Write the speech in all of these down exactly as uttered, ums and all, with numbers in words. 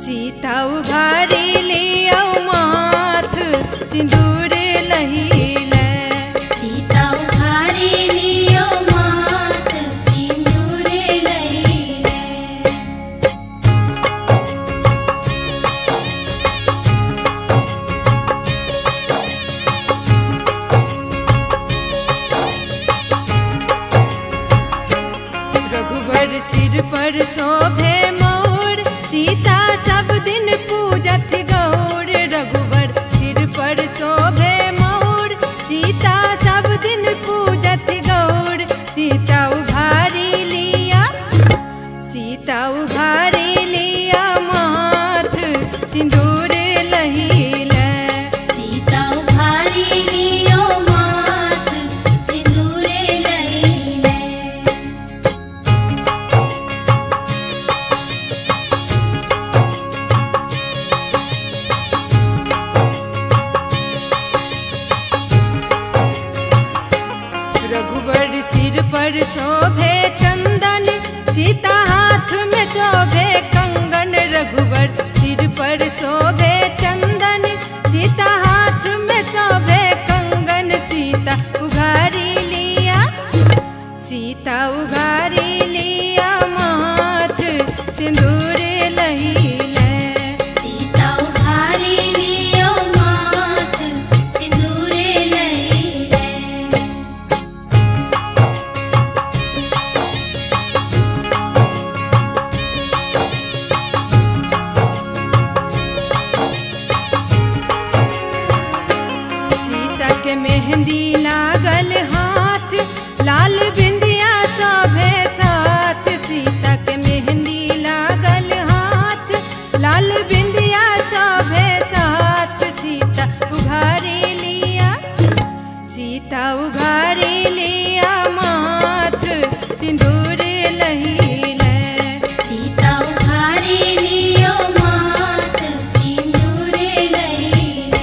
सीता उघारी लिया माथ सिंदूर लहीले। सीता उघारी लियो माथ सिंदूर लहीले। रघुवर सिर पर शोभे मोर सीता सब दिन पूजत गौर। रघुवर सिर पर शोभे मोर सीता सब दिन पूजत गौर। सीता उघारी लिया सीता उघारी लिया माथ सिंदूर लहीले। सीता उघारी लियो माथ सिंदूर लहीले। रघुवर सिर पर शोभे चंदन सीता हाथ में शोभे कंगन। रघुवर सिर पर शोभे चंदन सीता हाथ में शोभे कंगन। सीता उघारी लिया सीता उघारी लिया माथ सिंदूर लहीले। सीता उघारी लियो माथ सिंदूर लहीले। सीता के मेहंदी लागल हाथ लाल बिंदिया शोभे साथ। सीता के मेहंदी लागल हाथ लाल बिंदिया शोभे साथ। सीता उघारी लिया सीता उघारी लिया माथ सिंदूर लहीले। सीता उघारी लियो माथ सिंदूर लहीले।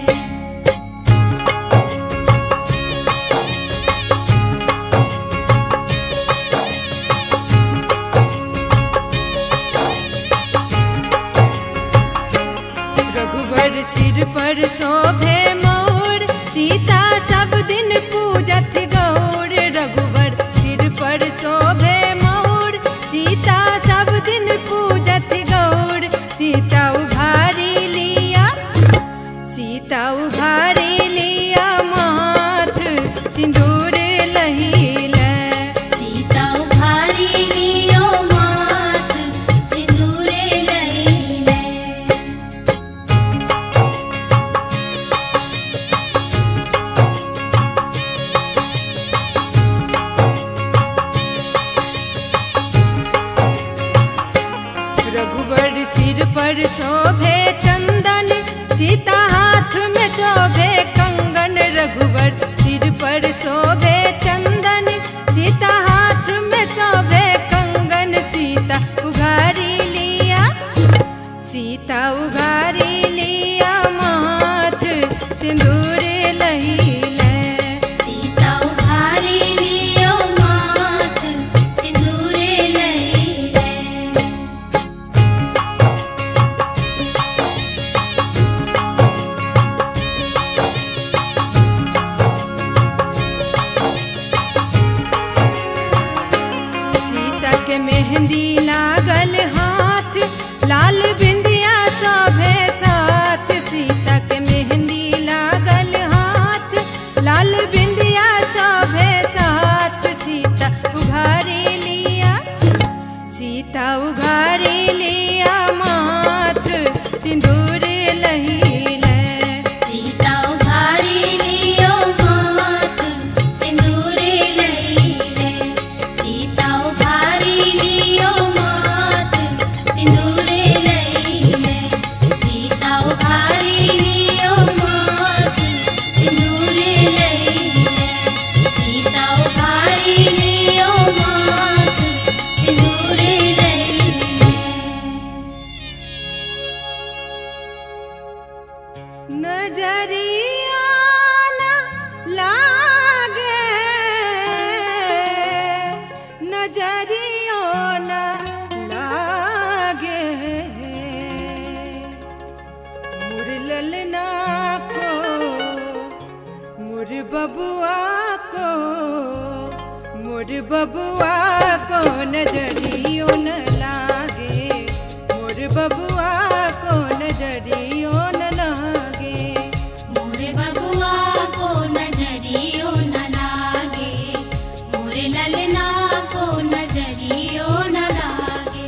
रघुवर सिर पर शोभे मोर सीता सब दिन पूजत गौर। रघुवर सिर पर शोभे मोर सीता सब दिन पूजत गौर। सीता उघारी लिया सीता उघारी लिया माथ सिंदूर लहीले। सीता उघारी लियो माथ सिंदूर लहीले। रघुवर सिर पर शोभे चंदन सीता हाथ में शोभे कंगन। रघुवर सिर पर शोभे चंदन सीता हाथ में शोभे कंगन। सीता उघारी लिया सीता उघारी लिया माथ सिंदूर लहीले। सीता उघारी लियो माथ सिंदूर लहीले। सीता के मेहंदी लागल हाथ लाल बिंदिया शोभे साथ। सीता के मेहंदी लागल हाथ लाल बिंदिया शोभे साथ। सीता उघारी लिया सीता उघारी लिया माथ सिंदूर लहीले। सीता उघारी लियो माथ सिंदूर लहीले। सीता उघारी लियो माथ सिंदूर लहीले। सीता उघारी लियो माथ सिंदूर लहीले। सीता उघारी लियो माथ सिंदूर लहीले। नजरिया न लागे नजरिया न लागे ललना को मोर बबुआ को मोर बबुआ को नजरियो न लागे मोर बबुआ को नजरियो न लागे मोर बबुआ को नजरियो न लागे मोर ललना को नजरियो न लागे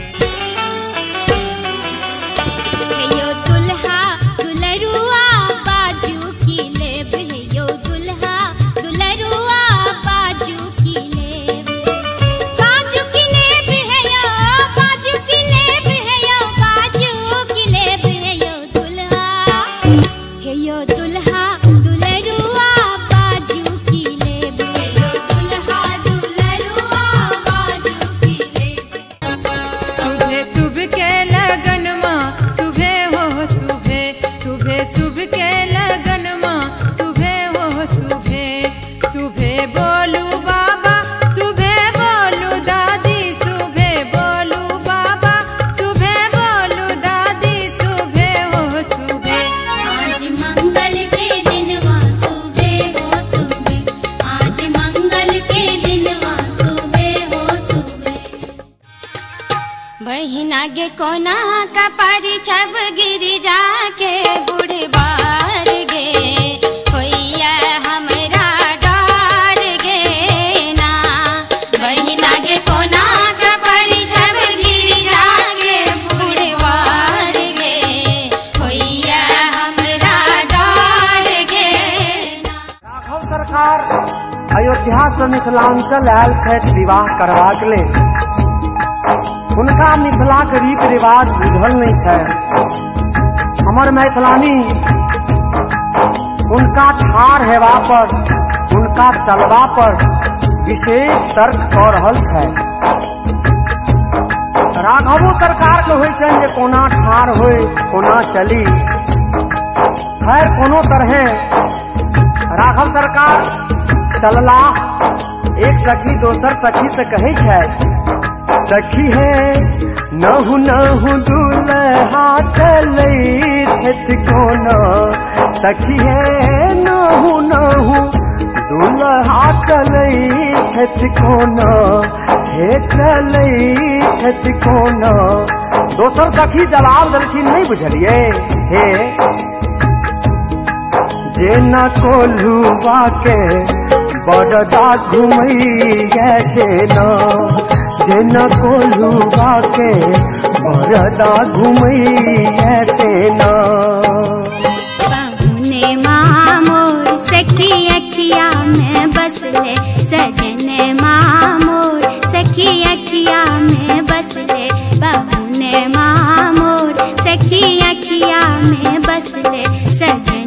हेयो दुल्हा दुलरुआ बाजू की लेब हेयो दुल्हा दुलरुआ बाजू की लेब बाजू की लेब हेयो बाजू की लेब हेयो बाजू की लेब हेयो दुल्हा हेयो दुल्हा दुलरुआ बाजू की लेब हेयो दुल्हा दुलरुआ बाजू की लेब सुबह सुबह के लगन माँ सुबह हो सुबह सुबह सुबह के लगन माँ सुबह हो सुबह सुबह बोलू बाबा सुबह बोलू दादी सुबह बोलू बाबा सुबह बोलू दादी सुबह हो सुबह आज मंगल के दिनवा सुबह हो सुबह आज मंगल के दिनवा सुबह हो सुबह बहिना गे कोना का पारी छब गिरी जाके बूढ़े बार गे होइया हमरा डार गे ना बहिना गे कोना का पारी छब गिरी जाके बूढ़े बार गे होइया हमरा डार गे ना राघव सरकार अयोध्या से मिथिलांचल आयल छथि विवाह करबाक लेल हुनका मिथिलाक रीत रिवाज बुझल नहीं है हमर मैथिलानी हुनका ठाढ़ हेबा पर हुनका चलबा पर विशेष तर्क कऽ रहल छै राघवो सरकार के होइ छनि जे कोना ठाढ़ होय कोना चली खैर कोनो तरहे राघव सरकार चलला एक सखी दोसर सखी से कहै छै सखी है नहु नहु दुल्हा चलै छथि कोना सखी है नहु नहु दुल्हा चलै छथि कोना हे चलै छथि कोना दोसर सखी जवाब देलखिन नहीं बुझलिए हे जेना कोल्हुआ के बड़दा घुमैया जेना जेना कोल्हुआ के बड़दा घुमैया तेना बहुने मामोर सखी अखिया में बसले सजने मामोर सखी अखिया में बसले बहुने मामोर सखी अखिया में बसले सजने